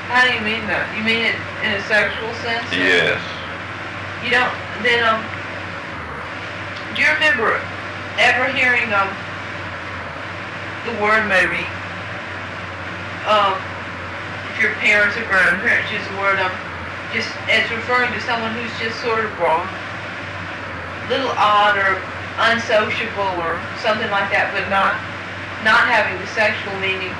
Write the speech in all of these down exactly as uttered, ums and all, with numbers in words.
How do you mean that? You mean it in a sexual sense? Yes. You don't, then, um, do you remember ever hearing, um, the word maybe, um, if your parents or grandparents use the word, um, just as referring to someone who's just sort of wrong, little odd or unsociable or something like that, but not, not having the sexual meaning?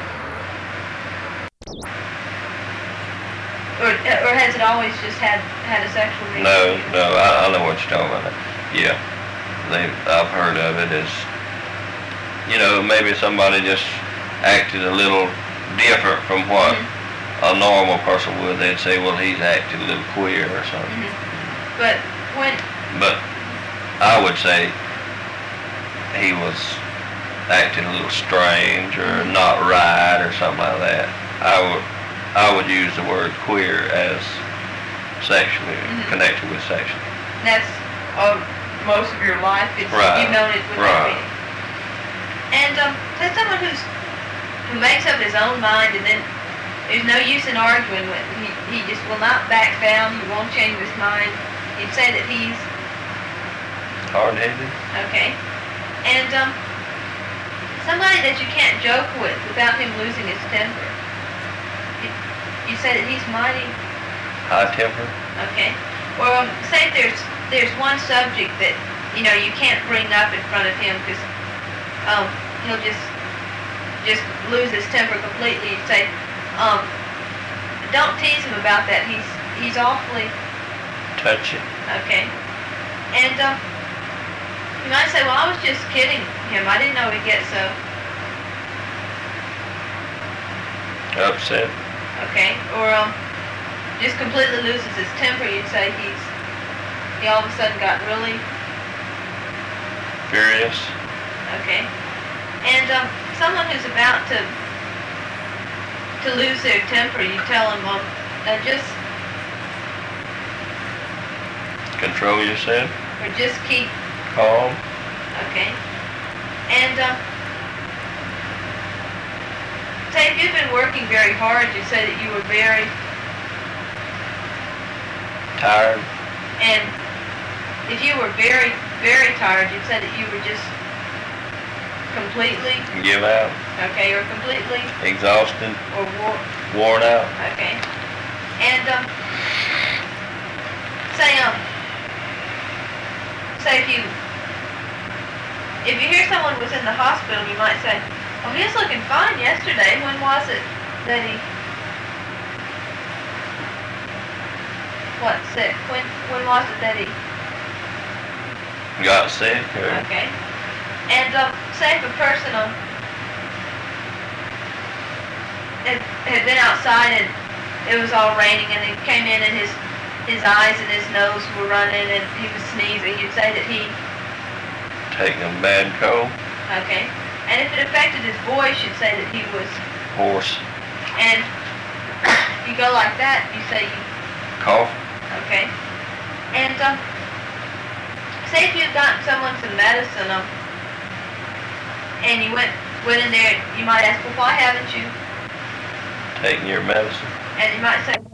Or, or has it always just had, had a sexual meaning? No, no, I, I know what you're talking about. Yeah, they, I've heard of it as, you know, maybe somebody just acted a little different from what mm-hmm. a normal person would. They'd say, well, he's acting a little queer or something. Mm-hmm. But when... But I would say he was acting a little strange or not right or something like that. I would... I would use the word queer as sexually, mm-hmm. connected with sexually. That's uh, most of your life? It's, right. You've known it with right. that meaning. And um, there's someone who's, who makes up his own mind and then there's no use in arguing with him. He, he just will not back down. He won't change his mind. You'd say that he's... hard-headed. Okay. And um, somebody that you can't joke with without him losing his temper. You say that he's mighty high temper. Okay. Well, um, say if there's there's one subject that you know you can't bring up in front of him because um he'll just just lose his temper completely. You say, um, don't tease him about that. He's he's awfully touchy. Okay. And um, you might say, well, I was just kidding him. I didn't know he'd get so upset. Okay, or um, just completely loses his temper. You'd say he's he all of a sudden got really furious. Okay, and um, someone who's about to to lose their temper, you tell them, um, uh, just control yourself. Or just keep calm. Okay, and um. Say if you've been working very hard, you say that you were very tired. And if you were very, very tired, you'd say that you were just completely give out. Okay, or completely exhausted. Or wor- worn out. Okay. And um, say um, say if you if you hear someone was in the hospital, you might say, oh, he was looking fine yesterday. When was it that he... What, sick? When when was it that he... got sick? Or... Okay. And um, say if a person um, had, had been outside and it was all raining and he came in and his, his eyes and his nose were running and he was sneezing, you'd say that he... taking a bad cold? Okay. And if it affected his voice, you'd say that he was... hoarse. And if you go like that, you say you... cough. Okay. And, um, say if you'd gotten someone some medicine, um, and you went, went in there, you might ask, well, why haven't you... taken your medicine? And you might say,